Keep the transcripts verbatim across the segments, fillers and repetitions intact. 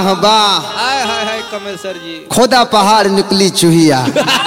वाह वाह हाय हाय हाय कमल सर जी खोदा पहाड़ निकली चूहिया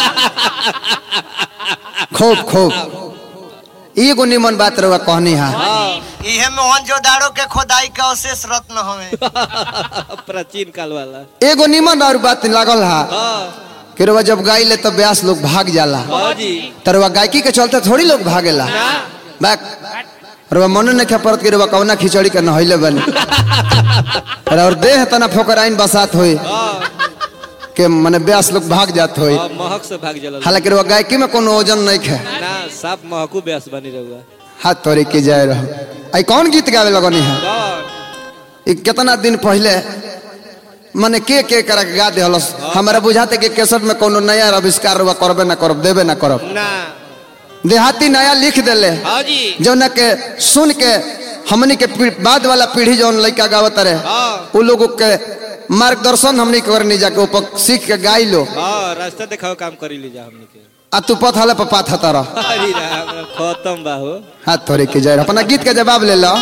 खूब खूब एगो निमन बात रहुआ कहनी है इहे मोहनजोदाड़ो के खोदाई के अवशेष रत्न हमें प्राचीन काल वाला एगो निमन और बात लागल है कि रउआ जब गाय ले तब ब्यास लोग भाग जाला तरवा गायकी के चलते थोड़ी लोग भागेला बैक रउआ मन नहीं परत कि रउआ कौना खिचड़ी के नहैले बनी और देह तना फोकराइन बसात होई के माने ब्यास लोग भाग जात होई महक से भाग जाला हालांकि रउआ गायकी में कोनो वजन नहीं है ना सब महकू ब्यास बनी रहुआ हाथ तोड़े के जाए रहो आई कौन गीत गावे लगनी है ई कितना दिन पहले माने के के कर गा दे हलस हमरा बुझाते के केसट में कोनो नया आविष्कार रउआ करबे ना करब देबे ना करब ना देहाती नया लिख देले हां जी जौन के सुन के हमनी के बाद वाला पीढ़ी जौन लइका गावत रहे उ लोगों के मार्गदर्शन हमनी करनी जाके ऊपर सीख के गाई लो हां रास्ता दिखाओ काम करी ली जा हमनी के आ तू पथले पर पाथ हतारा अरे राम खत्म बाहो हाथ थोड़े के जाए अपना गीत के जवाब ले लो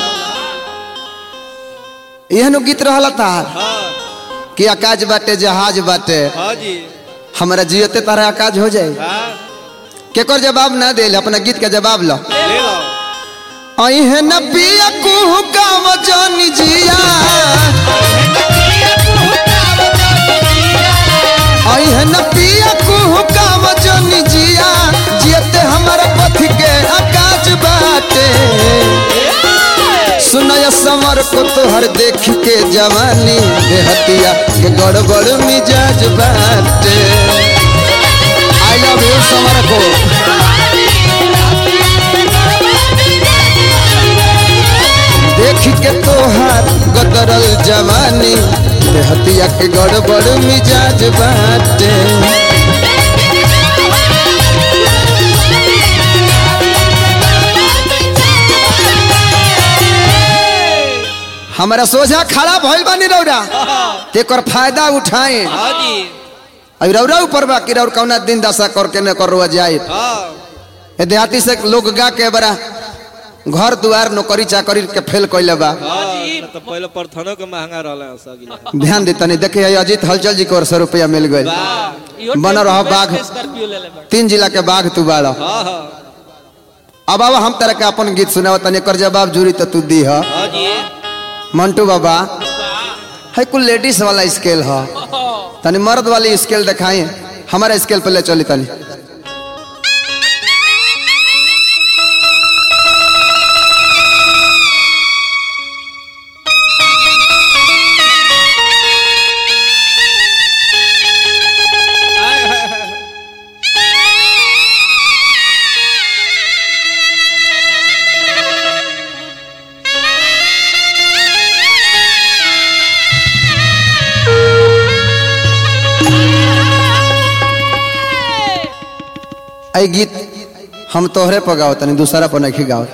एहनो गीत रहला था हां कि आकाश बाटे जहाज बाटे हां जी हमारा जियते तारा आकाश हो जाए हां केकर जवाब ना दे अपना गीत के जवाब लो ले लो आई है नबिया कुहू गाव जानी जिया आई है नबिया कुहू गाव जानी जिया जियते हमारा पथ के आकाश बाटे सुनया समर को तोहर देख के जवानी देहतिया के गड़बड़ मिजाज बाटे आई लव यू समर को देख के तोहार गदरल जवानी देहतिया के गड़बड़ मिजाज बाटे हमारा सोझा खड़ा भइल बानी रौरा तेकर फायदा उठाए हां जी अब रौरा ऊपर बा कि रौर कौना दिन दशा करके न कर रुआ जाए हां देहाती से लोग गा के बड़ा घर दुआर नौकरी चाकरी के फेल कइले बा हां जी तो पहले परथनो के महंगा रहला सगिला ध्यान दे तनी देखे अजीत हलचल जी को सौ रुपया मिल गए बन रहा बाघ तीन जिला के बाघ तू बाड़ा हां हां अब अब हम तरह के अपन गीत सुनाव तनी कर जवाब जुरी तो तू दी है हां जी मंटू बाबा है कुल लेडीज वाला स्केल है तनी मर्द वाली स्केल दिखाई हमारा स्केल पे ले चली तनी आई गीत हम तोहरे पर गाओ तनी दूसरा पर नहीं गाओ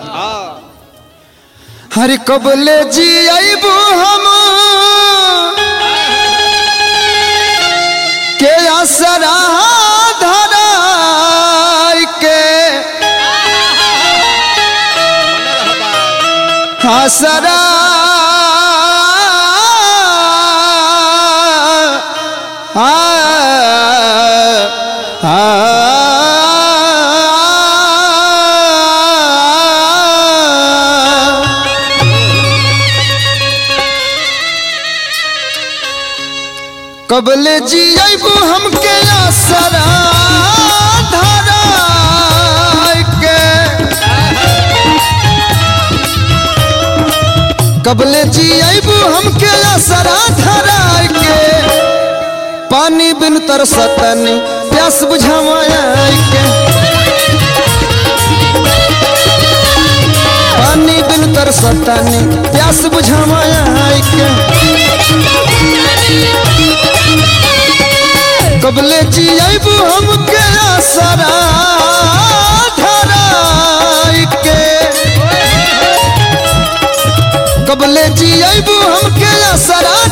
हरि कबले जी आईबू हम के असरा धराई के असरा आ कबले जी आईबू हमके आसरा धराई के कबले जी आईबू हमके आसरा धराई के पानी बिन तरसतनी प्यास बुझावाई के पानी बिन तरसतनी प्यास बुझावाई के कबले जी आईबू हमके आसरा धराई के कबले जी आईबू हमके आसरा